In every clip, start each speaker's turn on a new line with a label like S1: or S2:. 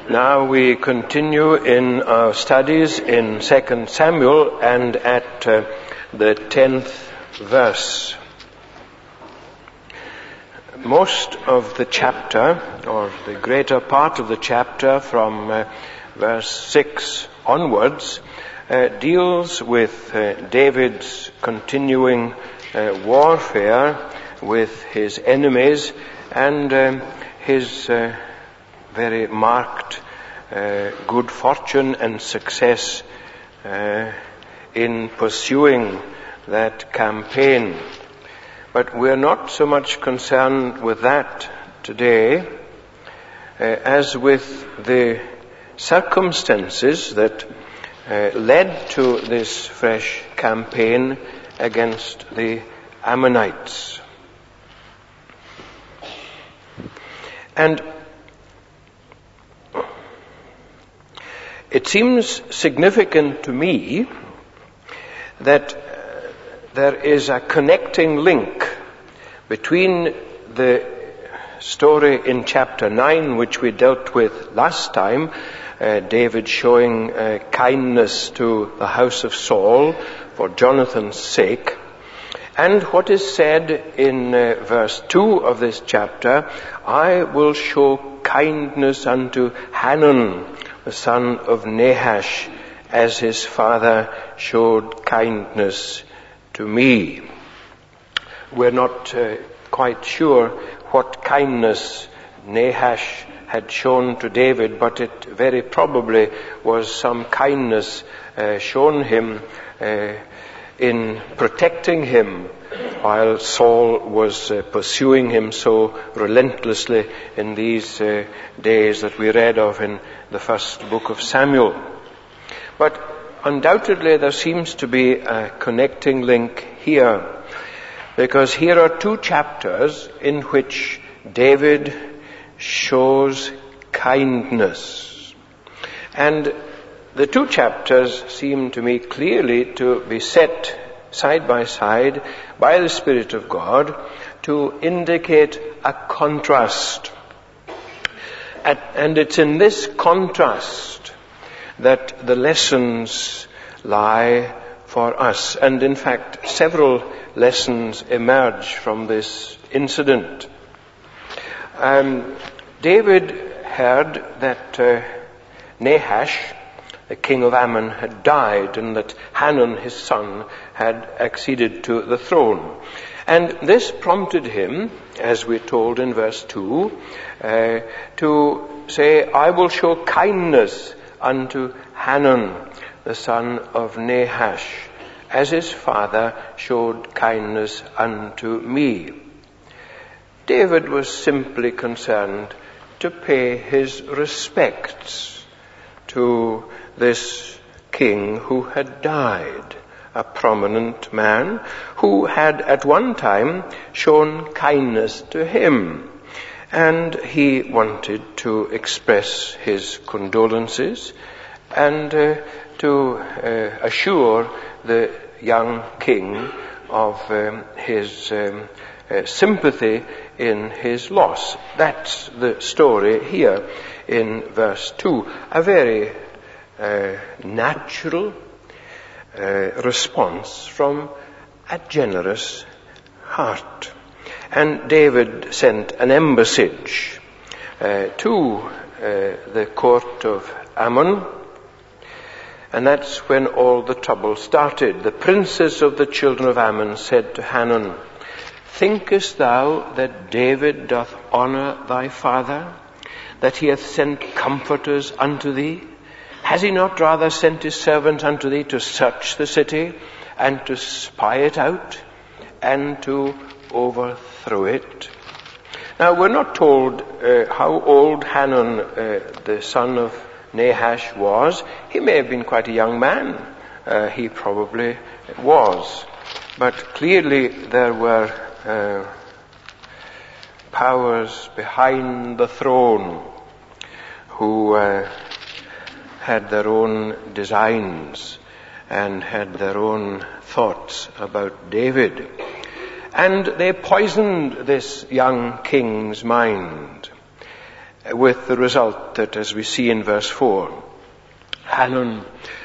S1: Now we continue in our studies in 2 Samuel and at the 10th verse. Most of the chapter, or the greater part of the chapter from verse 6 onwards, deals with David's continuing warfare with his enemies and his very marked good fortune and success in pursuing that campaign. But we're not so much concerned with that today as with the circumstances that led to this fresh campaign against the Ammonites. And it seems significant to me that there is a connecting link between the story in chapter 9, which we dealt with last time, David showing kindness to the house of Saul for Jonathan's sake, and what is said in verse 2 of this chapter, I will show kindness unto Hanun, the son of Nahash, as his father showed kindness to me. We're not quite sure what kindness Nahash had shown to David, but it very probably was some kindness shown him in protecting him while Saul was pursuing him so relentlessly in these days that we read of in the first book of Samuel. But undoubtedly there seems to be a connecting link here, because here are two chapters in which David shows kindness. And the two chapters seem to me clearly to be set side by side by the Spirit of God to indicate a contrast. And it's in this contrast that the lessons lie for us. And in fact, several lessons emerge from this incident. David heard that Nahash, the king of Ammon, had died, and that Hanun, his son, had acceded to the throne. And this prompted him, as we're told in verse 2, to say, I will show kindness unto Hanun, the son of Nahash, as his father showed kindness unto me. David was simply concerned to pay his respects to this king who had died, a prominent man who had at one time shown kindness to him. And he wanted to express his condolences and to assure the young king of his sympathy in his loss. That's the story here in verse 2. A very natural response from a generous heart. And David sent an embassage to the court of Ammon, and that's when all the trouble started. The princes of the children of Ammon said to Hanun, thinkest thou that David doth honor thy father, that he hath sent comforters unto thee? Has he not rather sent his servants unto thee to search the city, and to spy it out, and to overthrow it? Now, we're not told how old Hanun, the son of Nahash, was. He may have been quite a young man. He probably was. But clearly there were powers behind the throne who had their own designs and had their own thoughts about David. And they poisoned this young king's mind. with the result that, as we see in verse 4, Hanun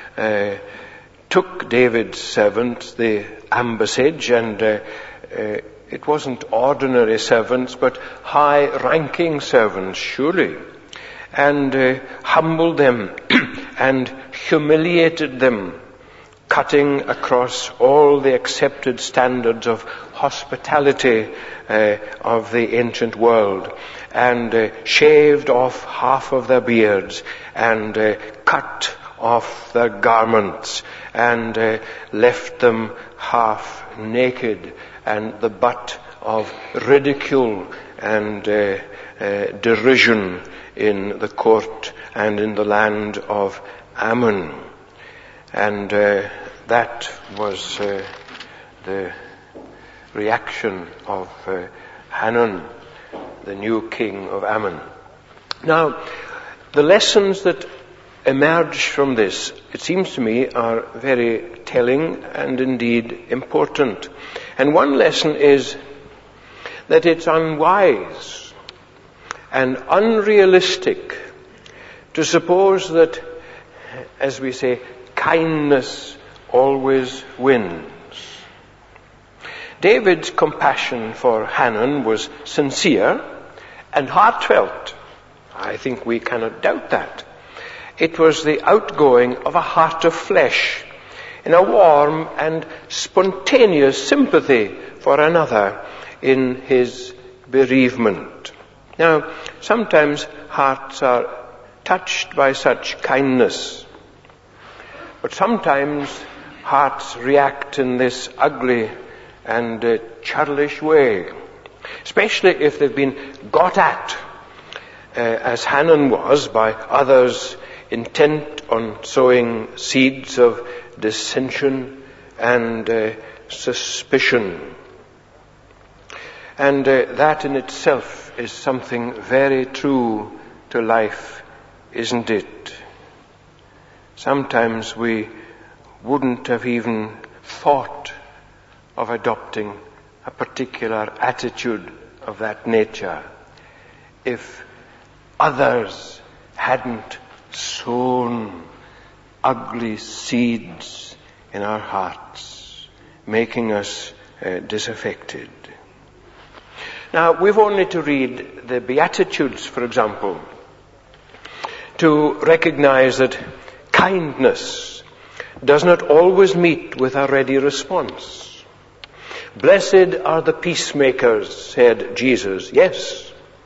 S1: took David's servants, the ambassage, and it wasn't ordinary servants, but high-ranking servants, surely, and humbled them and humiliated them, cutting across all the accepted standards of hospitality of the ancient world, and shaved off half of their beards, and cut off their garments, and left them half naked, and the butt of ridicule and derision in the court and in the land of Ammon. And that was the reaction of Hanun, the new king of Ammon. Now, the lessons that emerge from this, it seems to me, are very telling and indeed important. And one lesson is that it's unwise and unrealistic to suppose that, as we say, kindness always wins. David's compassion for Hanun was sincere and heartfelt. I think we cannot doubt that. It was the outgoing of a heart of flesh in a warm and spontaneous sympathy for another in his bereavement. Now, sometimes hearts are touched by such kindness, but sometimes hearts react in this ugly and churlish way, especially if they've been got at, as Hanun was, by others intent on sowing seeds of dissension and suspicion. And that in itself is something very true to life, isn't it? Sometimes we wouldn't have even thought of adopting a particular attitude of that nature if others hadn't sown ugly seeds in our hearts, making us disaffected. Now, we've only to read the Beatitudes, for example, to recognize that kindness does not always meet with a ready response. Blessed are the peacemakers, said Jesus. Yes.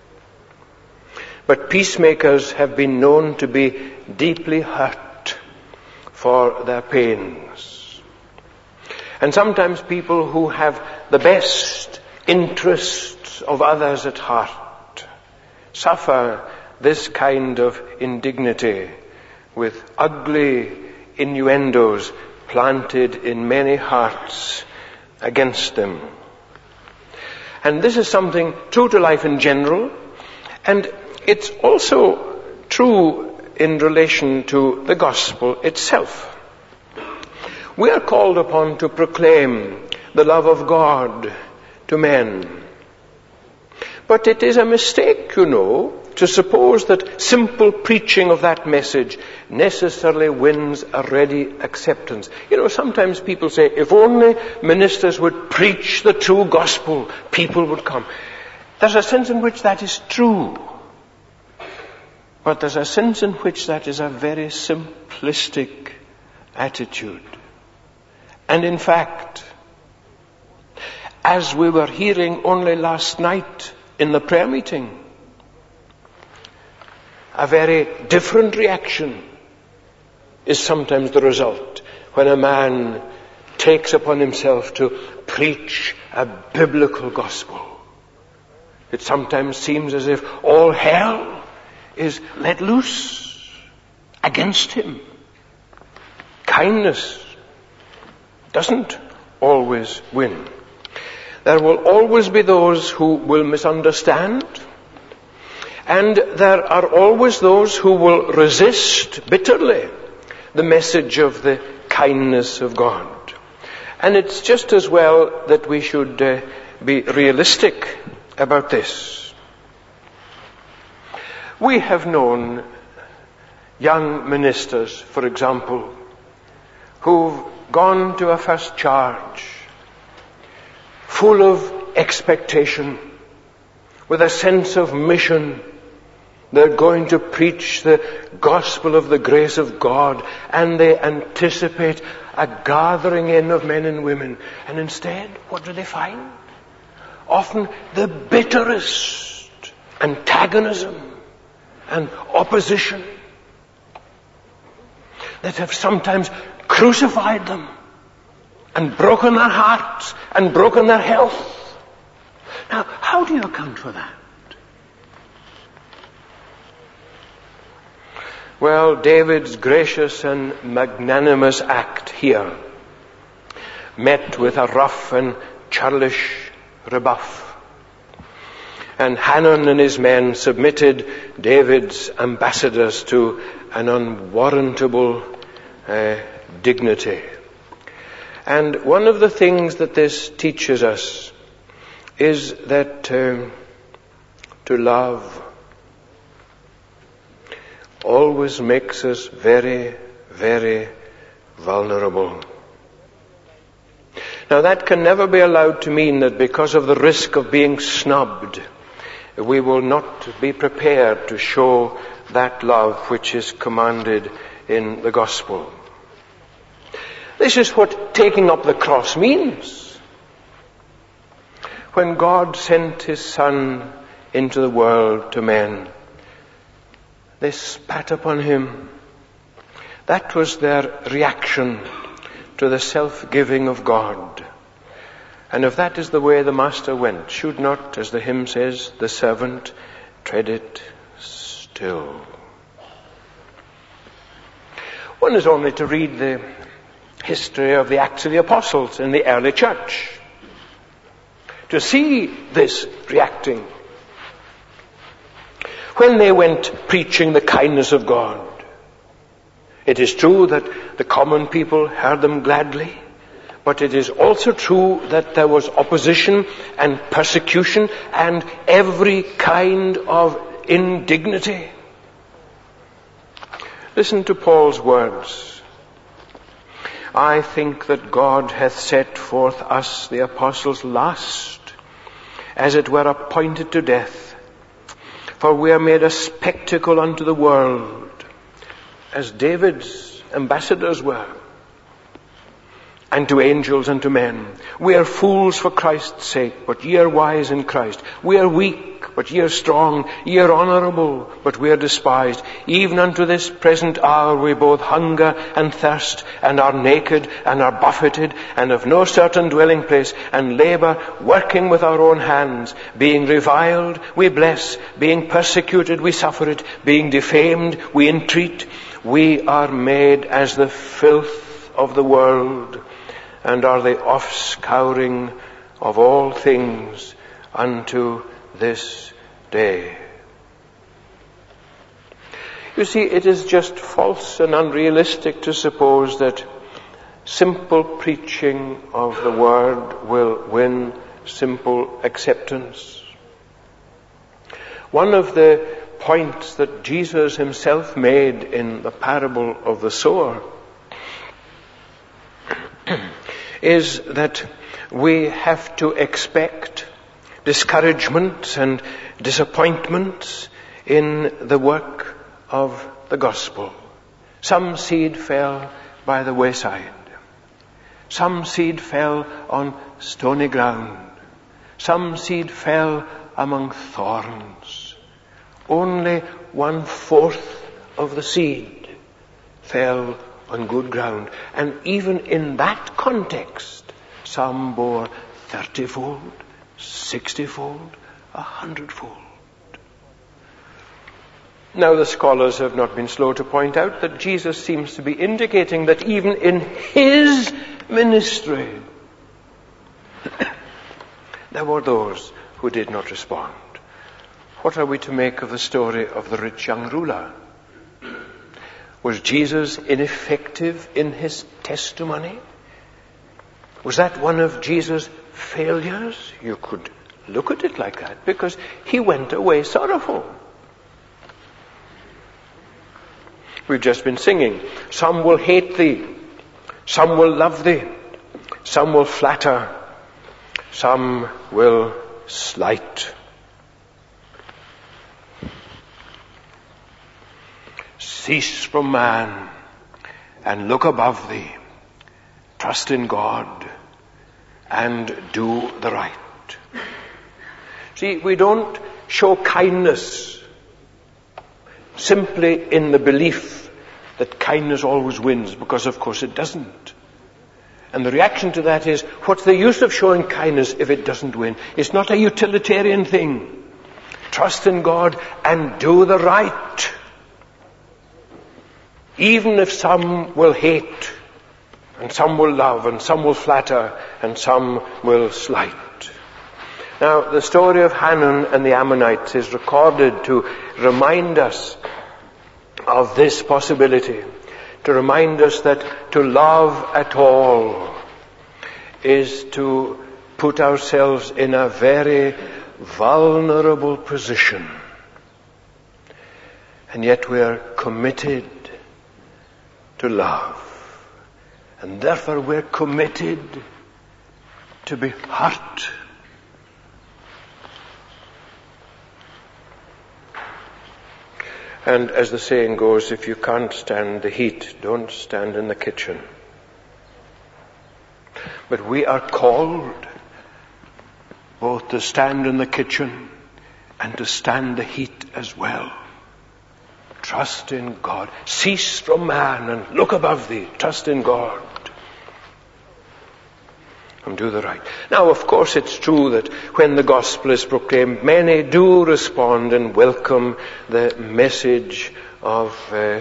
S1: But peacemakers have been known to be deeply hurt for their pains. And sometimes people who have the best interests of others at heart suffer this kind of indignity with ugly innuendos planted in many hearts against them. And this is something true to life in general, and it's also true in relation to the gospel itself. We are called upon to proclaim the love of God to men. But it is a mistake, to suppose that simple preaching of that message necessarily wins a ready acceptance. Sometimes people say, if only ministers would preach the true gospel, people would come. There's a sense in which that is true. But there's a sense in which that is a very simplistic attitude. And in fact, as we were hearing only last night in the prayer meeting, a very different reaction is sometimes the result when a man takes upon himself to preach a biblical gospel. It sometimes seems as if all hell is let loose against him. Kindness doesn't always win. There will always be those who will misunderstand, and there are always those who will resist bitterly the message of the kindness of God. And it's just as well that we should be realistic about this. We have known young ministers, for example, who've gone to a first charge full of expectation, with a sense of mission. They're going to preach the gospel of the grace of God, and they anticipate a gathering in of men and women. And instead, what do they find? Often the bitterest antagonism and opposition that have sometimes crucified them and broken their hearts and broken their health. Now, how do you account for that? Well, David's gracious and magnanimous act here met with a rough and churlish rebuff. And Hanun and his men submitted David's ambassadors to an unwarrantable dignity. And one of the things that this teaches us is that to love always makes us very, very vulnerable. Now, that can never be allowed to mean that because of the risk of being snubbed, we will not be prepared to show that love which is commanded in the gospel. This is what taking up the cross means. When God sent his Son into the world to men, they spat upon him. That was their reaction to the self-giving of God. And if that is the way the Master went, should not, as the hymn says, the servant tread it still? One is only to read the history of the Acts of the Apostles in the early church to see this reacting. When they went preaching the kindness of God, it is true that the common people heard them gladly, but it is also true that there was opposition and persecution and every kind of indignity. Listen to Paul's words. I think that God hath set forth us, the apostles, last, as it were appointed to death. For we are made a spectacle unto the world, as David's ambassadors were, and to angels and to men. We are fools for Christ's sake, but ye are wise in Christ. We are weak, but ye are strong. Ye are honourable, but we are despised. Even unto this present hour we both hunger and thirst, and are naked, and are buffeted, and have no certain dwelling place, and labour, working with our own hands. Being reviled, we bless. Being persecuted, we suffer it. Being defamed, we entreat. We are made as the filth of the world, and are the offscouring of all things unto this day. You see, it is just false and unrealistic to suppose that simple preaching of the word will win simple acceptance. One of the points that Jesus himself made in the parable of the sower is that we have to expect discouragements and disappointments in the work of the gospel. Some seed fell by the wayside. Some seed fell on stony ground. Some seed fell among thorns. Only 1/4 of the seed fell on good ground. And even in that context, some bore 30-fold, 60-fold, 100-fold. Now, the scholars have not been slow to point out that Jesus seems to be indicating that even in his ministry, there were those who did not respond. What are we to make of the story of the rich young ruler? Was Jesus ineffective in his testimony? Was that one of Jesus' failures? You could look at it like that, because he went away sorrowful. We've just been singing. Some will hate thee. Some will love thee. Some will flatter. Some will slight. Cease from man and look above thee. Trust in God and do the right. See, we don't show kindness simply in the belief that kindness always wins, because of course it doesn't. And the reaction to that is, what's the use of showing kindness if it doesn't win? It's not a utilitarian thing. Trust in God and do the right. Even if some will hate, and some will love, and some will flatter, and some will slight. Now, the story of Hanun and the Ammonites is recorded to remind us of this possibility, to remind us that to love at all is to put ourselves in a very vulnerable position. And yet we are committed to love. And therefore we're committed to be hurt. And as the saying goes, if you can't stand the heat, don't stand in the kitchen. But we are called both to stand in the kitchen and to stand the heat as well. Trust in God. Cease from man and look above thee. Trust in God. And do the right. Now, of course, it's true that when the gospel is proclaimed, many do respond and welcome the message of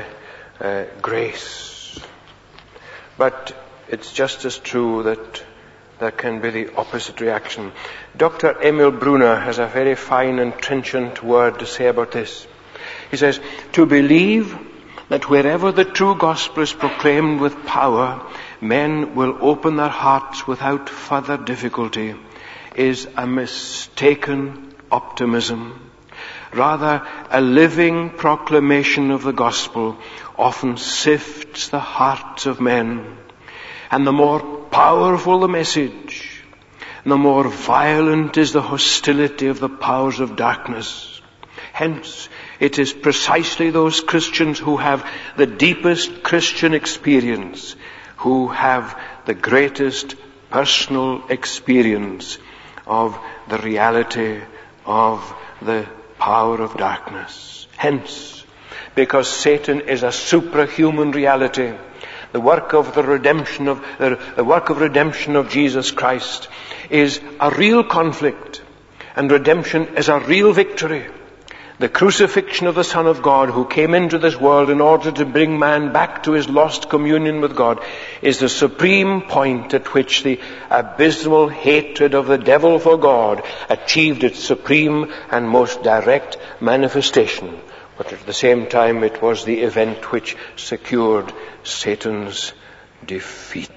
S1: grace. But it's just as true that there can be the opposite reaction. Dr. Emil Brunner has a very fine and trenchant word to say about this. He says, to believe that wherever the true gospel is proclaimed with power, men will open their hearts without further difficulty is a mistaken optimism. Rather, a living proclamation of the gospel often sifts the hearts of men. And the more powerful the message, the more violent is the hostility of the powers of darkness. Hence, it is precisely those Christians who have the deepest Christian experience, who have the greatest personal experience of the reality of the power of darkness. Hence, because Satan is a suprahuman reality, the work of redemption of Jesus Christ is a real conflict, and redemption is a real victory. The crucifixion of the Son of God, who came into this world in order to bring man back to his lost communion with God, is the supreme point at which the abysmal hatred of the devil for God achieved its supreme and most direct manifestation. But at the same time, it was the event which secured Satan's defeat.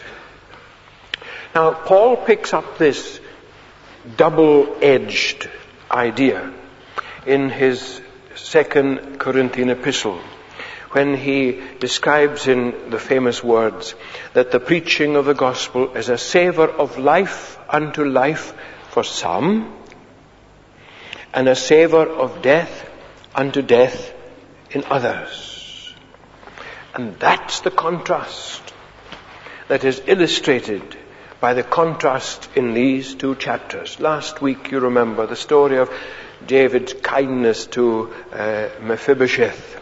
S1: Now, Paul picks up this double-edged idea in his 2 Corinthian epistle, when he describes in the famous words that the preaching of the gospel is a savour of life unto life for some, and a savour of death unto death in others. And that's the contrast that is illustrated by the contrast in these two chapters. Last week, you remember the story of David's kindness to Mephibosheth,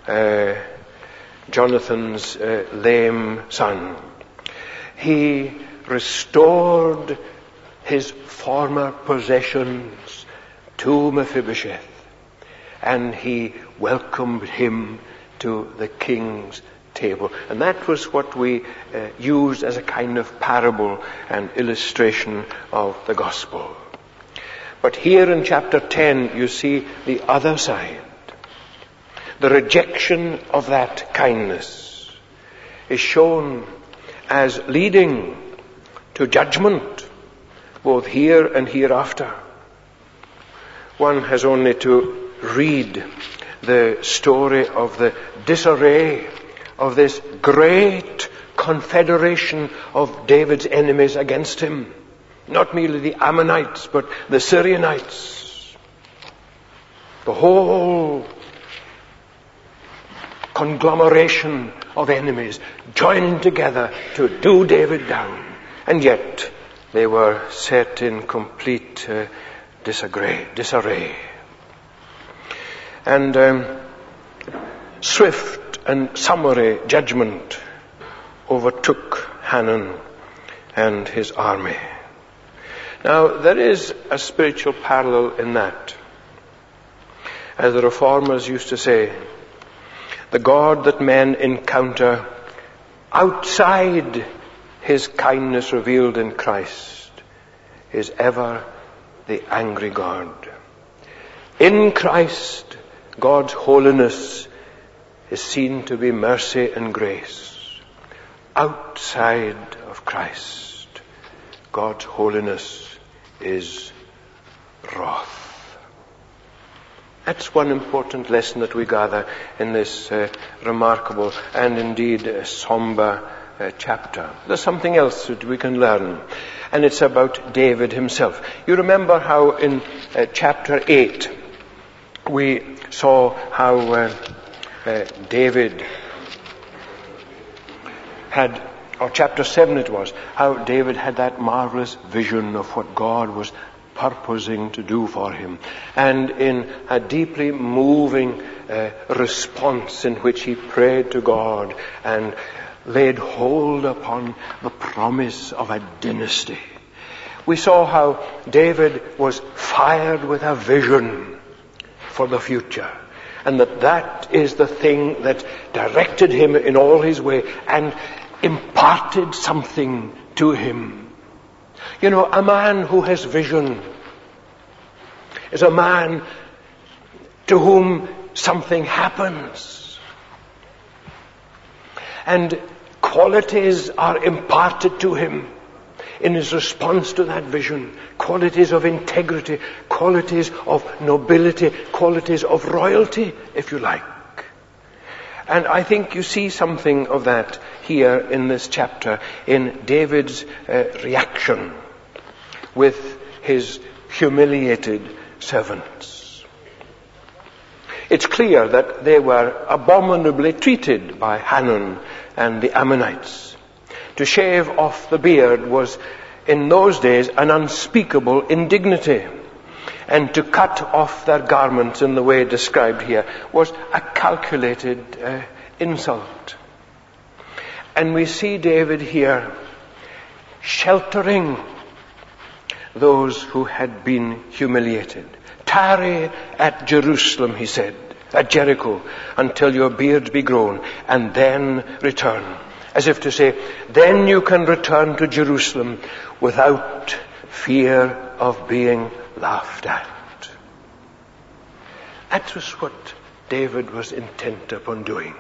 S1: Jonathan's lame son. He restored his former possessions to Mephibosheth, and he welcomed him to the king's table. And that was what we used as a kind of parable and illustration of the gospel. But here in chapter 10, you see the other side. The rejection of that kindness is shown as leading to judgment, both here and hereafter. One has only to read the story of the disarray of this great confederation of David's enemies against him. Not merely the Ammonites, but the Syrianites. The whole conglomeration of enemies joining together to do David down. And yet they were set in complete disarray. And swift and summary judgment overtook Hanun and his army. Now, there is a spiritual parallel in that. As the Reformers used to say, the God that men encounter outside his kindness revealed in Christ is ever the angry God. In Christ, God's holiness is seen to be mercy and grace. Outside of Christ, God's holiness is wrath. That's one important lesson that we gather in this remarkable and indeed somber chapter. There's something else that we can learn, and it's about David himself. You remember how in chapter 8 we saw how David had, or chapter 7 it was, how David had that marvelous vision of what God was purposing to do for him. And in a deeply moving response in which he prayed to God and laid hold upon the promise of a dynasty. We saw how David was fired with a vision for the future. And that is the thing that directed him in all his way and imparted something to him. You know, a man who has vision is a man to whom something happens. And qualities are imparted to him in his response to that vision. Qualities of integrity, qualities of nobility, qualities of royalty, if you like. And I think you see something of that here in this chapter, in David's reaction with his humiliated servants. It's clear that they were abominably treated by Hanun and the Ammonites. To shave off the beard was, in those days, an unspeakable indignity. And to cut off their garments in the way described here was a calculated insult. And we see David here sheltering those who had been humiliated. Tarry at Jerusalem, he said, at Jericho, until your beards be grown, and then return. As if to say, then you can return to Jerusalem without fear of being laughed at. That was what David was intent upon doing.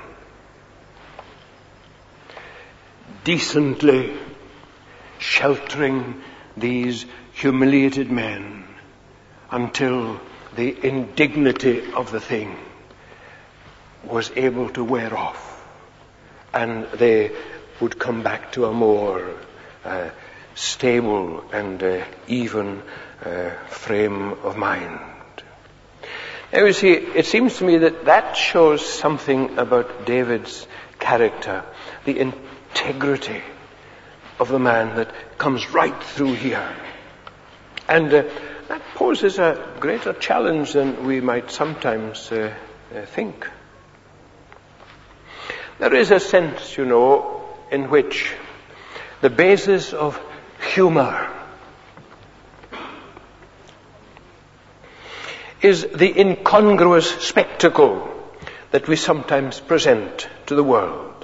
S1: Decently sheltering these humiliated men until the indignity of the thing was able to wear off and they would come back to a more stable and even frame of mind. Now you see, it seems to me that shows something about David's character, the integrity of the man that comes right through here. And that poses a greater challenge than we might sometimes think. There is a sense, you know, in which the basis of humor is the incongruous spectacle that we sometimes present to the world.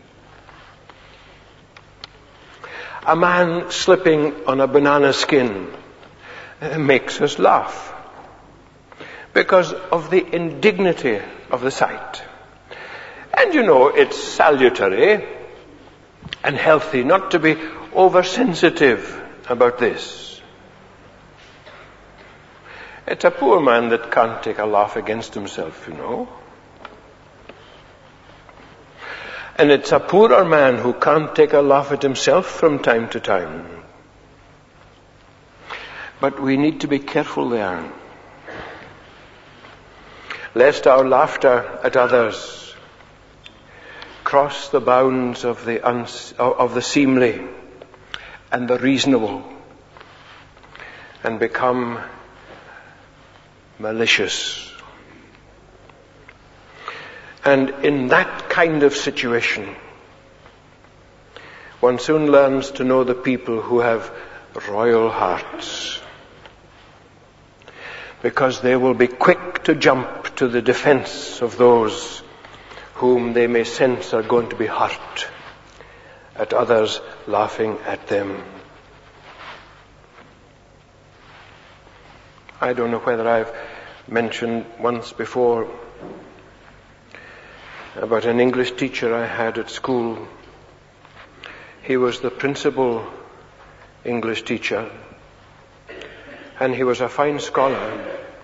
S1: A man slipping on a banana skin makes us laugh because of the indignity of the sight. And you know, it's salutary and healthy not to be oversensitive about this. It's a poor man that can't take a laugh against himself, you know. And it's a poorer man who can't take a laugh at himself from time to time. But we need to be careful there, lest our laughter at others cross the bounds of the seemly and the reasonable and become malicious. And in that kind of situation, one soon learns to know the people who have royal hearts, because they will be quick to jump to the defense of those whom they may sense are going to be hurt at others laughing at them. I don't know whether I've mentioned once before about an English teacher I had at school. He was the principal English teacher, and he was a fine scholar,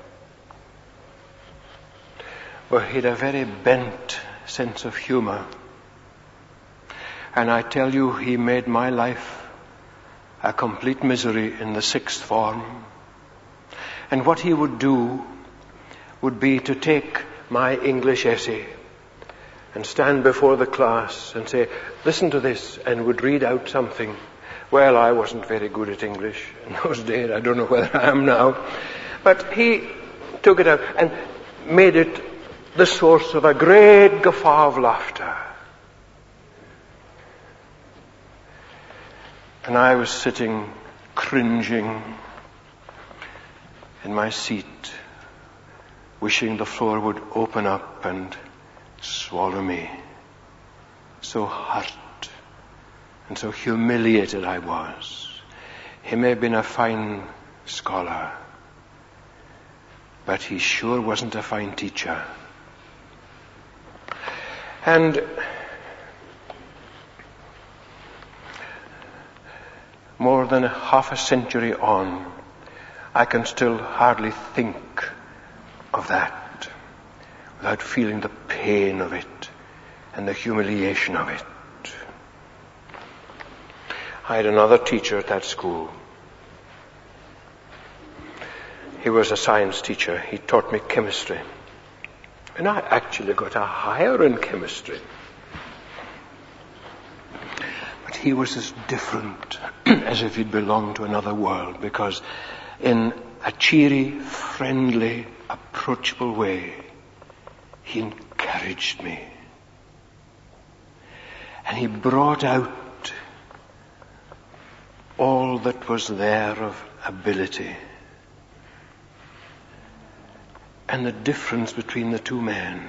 S1: but he had a very bent sense of humor. And I tell you, he made my life a complete misery in the sixth form. And what he would do would be to take my English essay and stand before the class and say, listen to this, and would read out something. Well, I wasn't very good at English in those days. I don't know whether I am now. But he took it out and made it the source of a great guffaw of laughter. And I was sitting cringing in my seat, wishing the floor would open up and swallow me. So hurt and so humiliated I was. He may have been a fine scholar, but he sure wasn't a fine teacher. And more than half a century on, I can still hardly think of that without feeling the pain of it and the humiliation of it. I had another teacher at that school. He was a science teacher. He taught me chemistry. And I actually got a higher in chemistry. But he was as different as if he'd belonged to another world, because in a cheery, friendly, approachable way, he encouraged me. And he brought out all that was there of ability. And the difference between the two men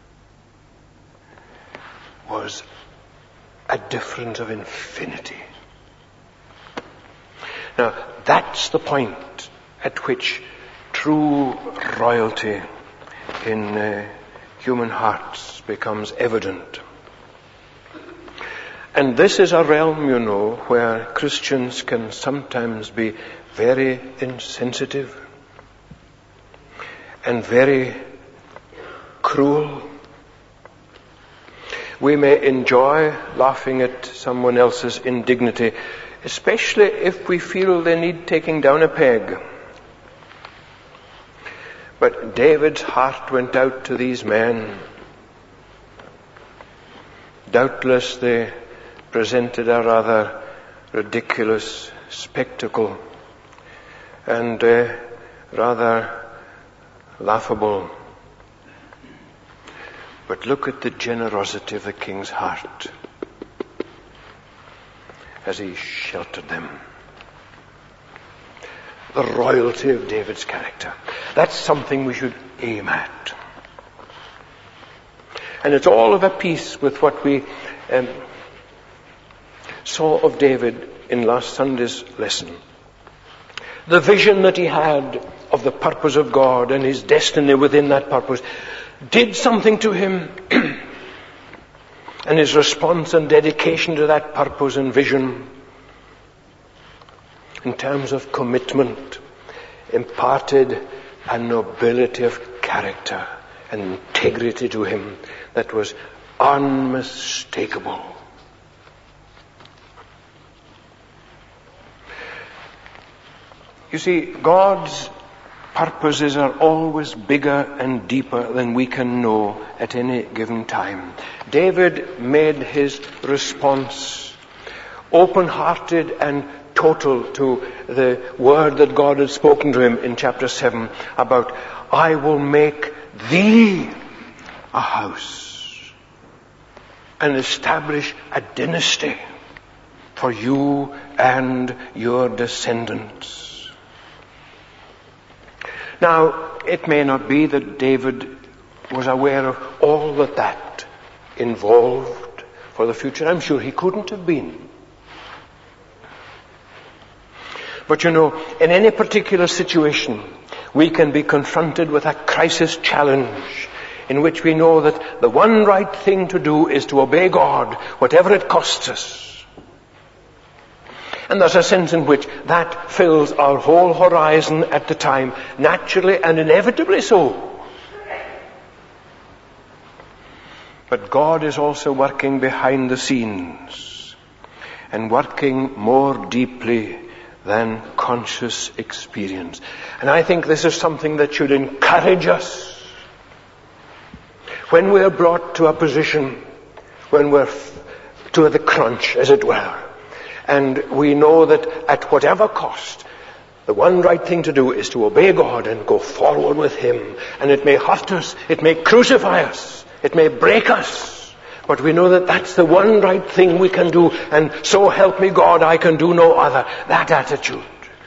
S1: was a difference of infinity. Now, that's the point at which true royalty in human hearts becomes evident. And this is a realm, you know, where Christians can sometimes be very insensitive and very cruel. We may enjoy laughing at someone else's indignity, especially if we feel they need taking down a peg. But David's heart went out to these men. Doubtless they presented a rather ridiculous spectacle and rather laughable. But look at the generosity of the king's heart as he sheltered them. The royalty of David's character. That's something we should aim at. And it's all of a piece with what we saw of David in last Sunday's lesson. The vision that he had of the purpose of God and his destiny within that purpose did something to him. And his response and dedication to that purpose and vision in terms of commitment imparted a nobility of character and integrity to him that was unmistakable. You see, God's purposes are always bigger and deeper than we can know at any given time. David made his response open-hearted and total to the word that God had spoken to him in chapter 7 about, I will make thee a house and establish a dynasty for you and your descendants. Now, it may not be that David was aware of all that involved for the future. I'm sure he couldn't have been. But in any particular situation, we can be confronted with a crisis challenge in which we know that the one right thing to do is to obey God, whatever it costs us. And there's a sense in which that fills our whole horizon at the time, naturally and inevitably so. But God is also working behind the scenes and working more deeply than conscious experience. And I think this is something that should encourage us when we're brought to a position, when we're to the crunch, as it were. And we know that at whatever cost, the one right thing to do is to obey God and go forward with Him. And it may hurt us, it may crucify us, it may break us, but we know that that's the one right thing we can do, and so help me God, I can do no other. That attitude.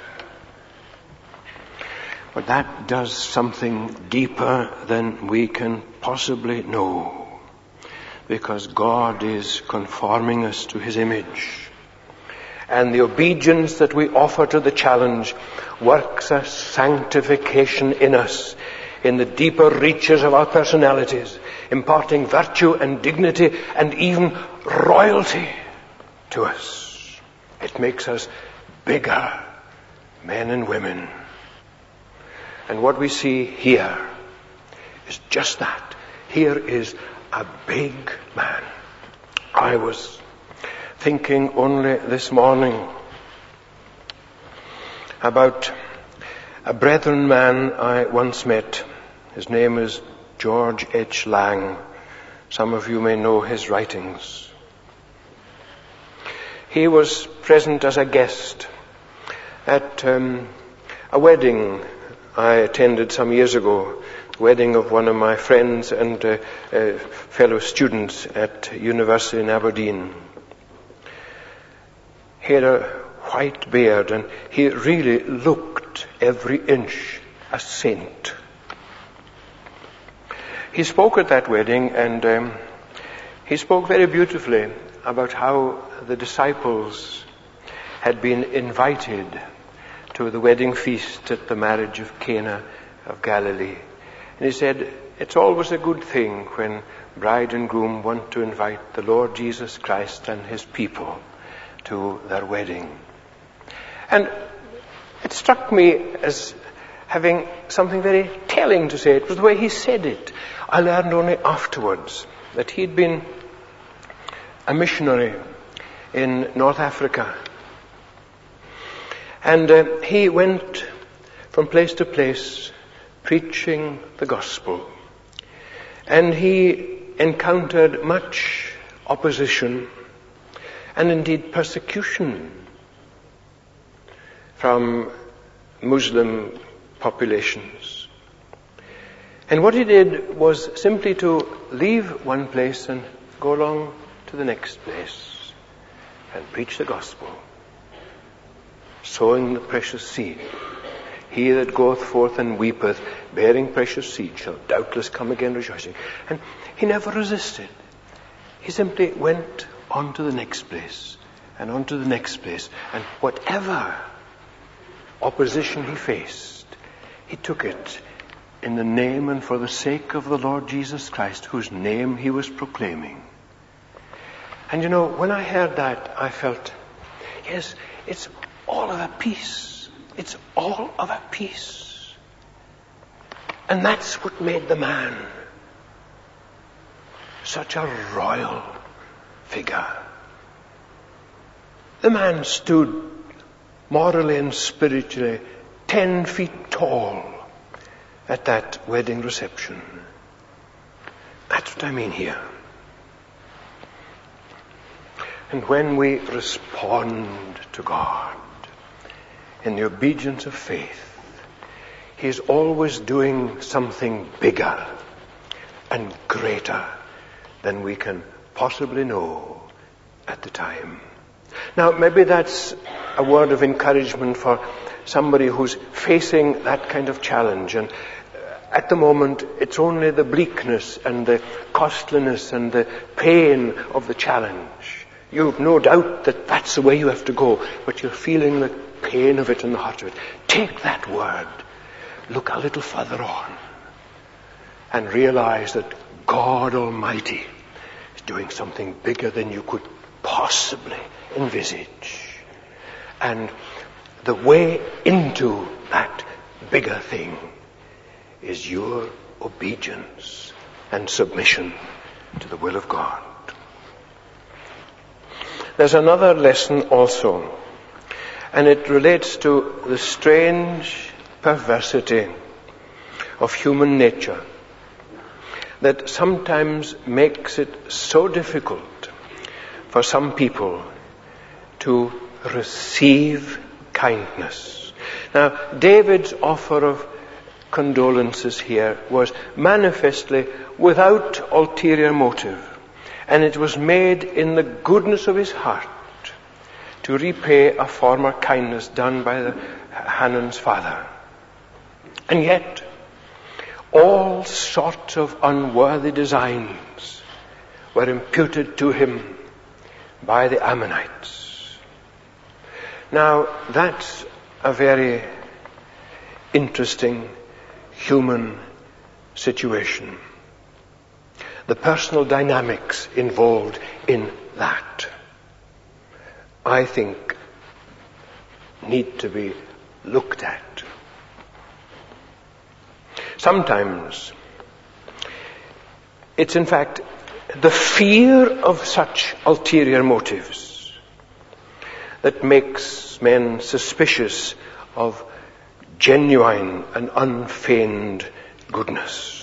S1: But that does something deeper than we can possibly know, because God is conforming us to His image. And the obedience that we offer to the challenge works a sanctification in us, in the deeper reaches of our personalities, imparting virtue and dignity and even royalty to us. It makes us bigger men and women. And what we see here is just that. Here is a big man. I was thinking only this morning about a brethren man I once met. His name is George H. Lang. Some of you may know his writings. He was present as a guest at a wedding I attended some years ago, the wedding of one of my friends and fellow students at university in Aberdeen. He had a white beard and he really looked every inch a saint. He spoke at that wedding and he spoke very beautifully about how the disciples had been invited to the wedding feast at the marriage of Cana of Galilee. And he said, it's always a good thing when bride and groom want to invite the Lord Jesus Christ and His people to their wedding. And it struck me as having something very telling to say. It was the way he said it. I learned only afterwards that he'd been a missionary in North Africa. And he went from place to place preaching the gospel. And he encountered much opposition and indeed persecution from Muslim populations. And what he did was simply to leave one place and go along to the next place and preach the gospel, sowing the precious seed. He that goeth forth and weepeth, bearing precious seed, shall doubtless come again rejoicing. And he never resisted. He simply went on to the next place and on to the next place. And whatever opposition he faced, he took it in the name and for the sake of the Lord Jesus Christ, whose name he was proclaiming. And when I heard that, I felt, yes, it's all of a piece. It's all of a piece. And that's what made the man such a royal figure. The man stood morally and spiritually 10 feet tall at that wedding reception. That's what I mean here. And when we respond to God in the obedience of faith, He is always doing something bigger and greater than we can possibly know at the time. Now, maybe that's a word of encouragement for somebody who's facing that kind of challenge. And at the moment, it's only the bleakness and the costliness and the pain of the challenge. You've no doubt that that's the way you have to go, but you're feeling the pain of it and the heart of it. Take that word, look a little further on, and realize that God Almighty is doing something bigger than you could possibly envisage. And the way into that bigger thing is your obedience and submission to the will of God. There's another lesson also, and it relates to the strange perversity of human nature that sometimes makes it so difficult for some people to receive kindness. Now, David's offer of condolences here was manifestly without ulterior motive, and it was made in the goodness of his heart to repay a former kindness done by Hanan's father. And yet, all sorts of unworthy designs were imputed to him by the Ammonites. Now, that's a very interesting human situation. The personal dynamics involved in that, I think, need to be looked at. Sometimes it's in fact the fear of such ulterior motives that makes men suspicious of genuine and unfeigned goodness.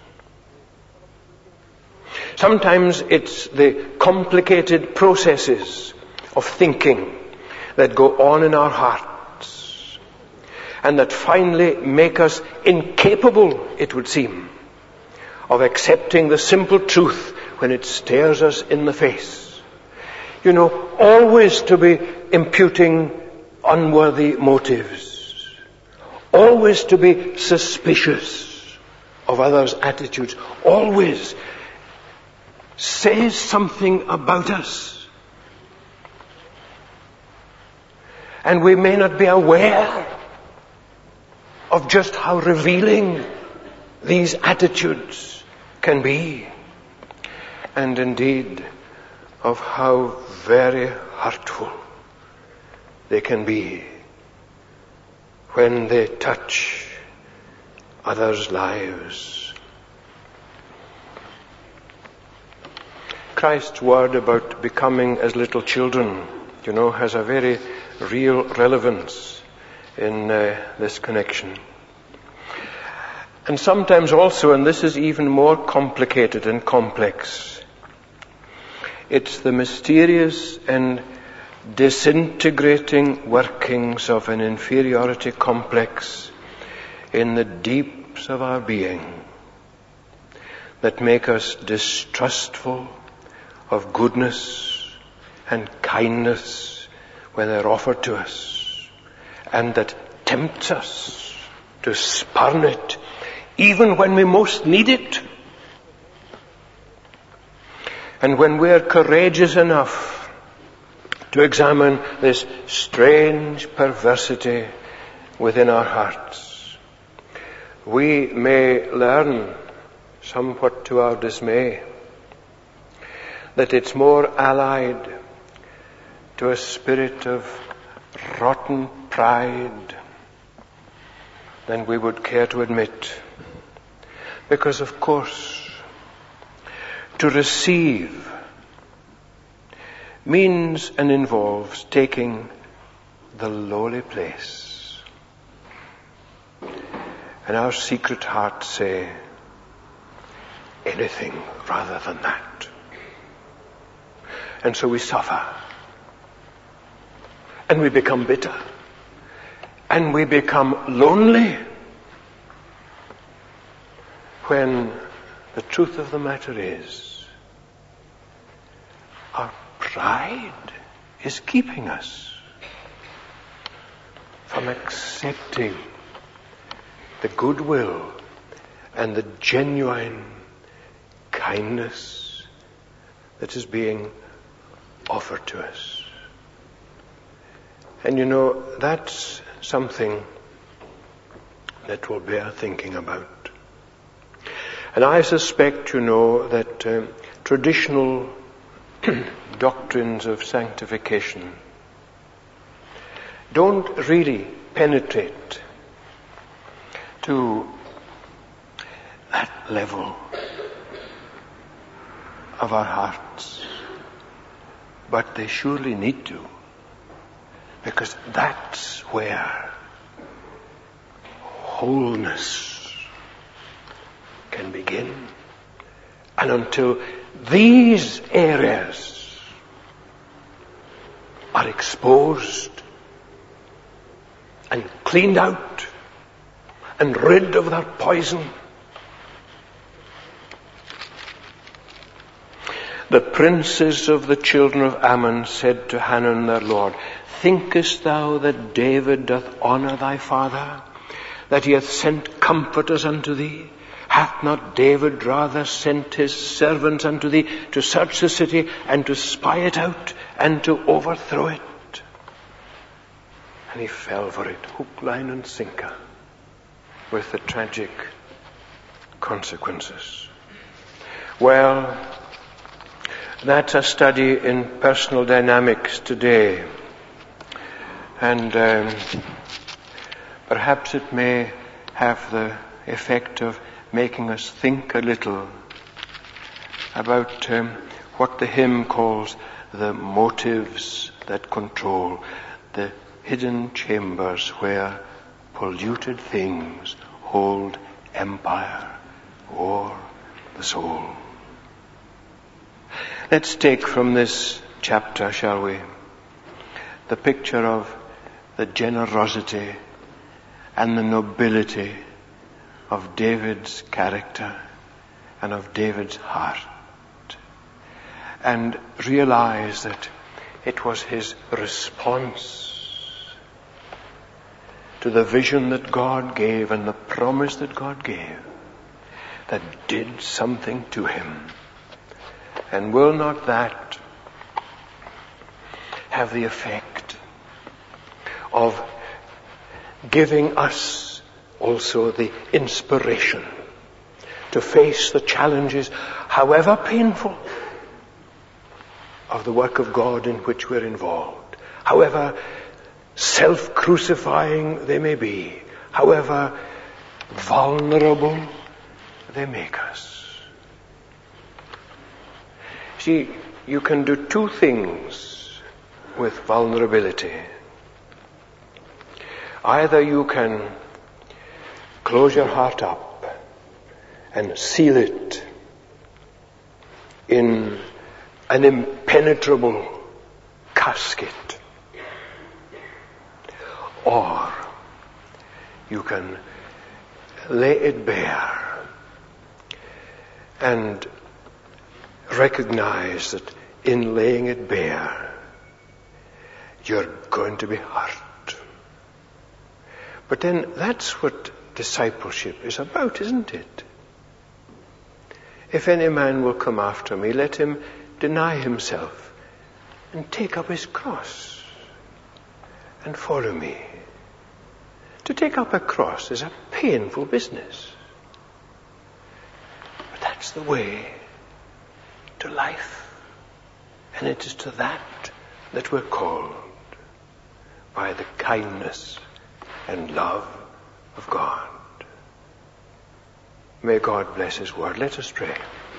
S1: Sometimes it's the complicated processes of thinking that go on in our hearts and that finally make us incapable, it would seem, of accepting the simple truth when it stares us in the face. You know, always to be imputing unworthy motives, always to be suspicious of others' attitudes, always says something about us. And we may not be aware of just how revealing these attitudes can be, and indeed of how very hurtful they can be when they touch others' lives. Christ's word about becoming as little children, you know, has a very real relevance in this connection. And sometimes also, and this is even more complicated and complex, it's the mysterious and disintegrating workings of an inferiority complex in the deeps of our being that make us distrustful of goodness and kindness when they're offered to us, and that tempts us to spurn it even when we most need it. And when we're courageous enough to examine this strange perversity within our hearts, we may learn, somewhat to our dismay, that it's more allied to a spirit of rotten pride than we would care to admit. Because, of course, to receive means and involves taking the lowly place. And our secret hearts say, anything rather than that. And so we suffer. And we become bitter. And we become lonely. When the truth of the matter is, our pride is keeping us from accepting the goodwill and the genuine kindness that is being offered to us. And you know, that's something that will bear thinking about. And I suspect, you know, that traditional doctrines of sanctification don't really penetrate to that level of our hearts. But they surely need to, because that's where wholeness can begin. And until these areas are exposed and cleaned out and rid of their poison, the princes of the children of Ammon said to Hanun their lord, thinkest thou that David doth honor thy father, that he hath sent comforters unto thee? Hath not David rather sent his servants unto thee to search the city and to spy it out and to overthrow it? And he fell for it, hook, line, and sinker, with the tragic consequences. Well, that's a study in personal dynamics today. And perhaps it may have the effect of making us think a little about what the hymn calls the motives that control, the hidden chambers where polluted things hold empire o'er the soul. Let's take from this chapter, shall we, the picture of the generosity and the nobility of David's character and of David's heart, and realize that it was his response to the vision that God gave and the promise that God gave that did something to him. And will not that have the effect of giving us also the inspiration to face the challenges, however painful, of the work of God in which we're involved, however self-crucifying they may be, however vulnerable they make us. See, you can do two things with vulnerability. Either you can close your heart up and seal it in an impenetrable casket, or you can lay it bare and recognize that in laying it bare, you're going to be hurt. But then that's what discipleship is about, isn't it? If any man will come after me, let him deny himself and take up his cross and follow me. To take up a cross is a painful business. But that's the way to life. And it is to that that we're called by the kindness and love of God. May God bless his word. Let us pray.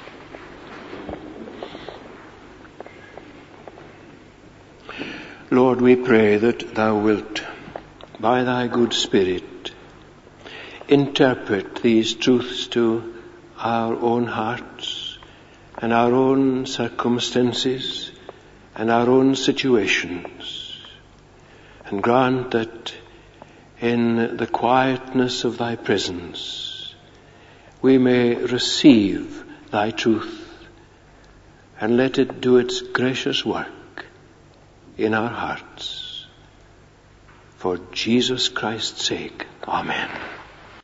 S1: Lord, we pray that thou wilt, by thy good Spirit, interpret these truths to our own hearts and our own circumstances and our own situations, and grant that in the quietness of thy presence we may receive thy truth and let it do its gracious work in our hearts. For Jesus Christ's sake. Amen.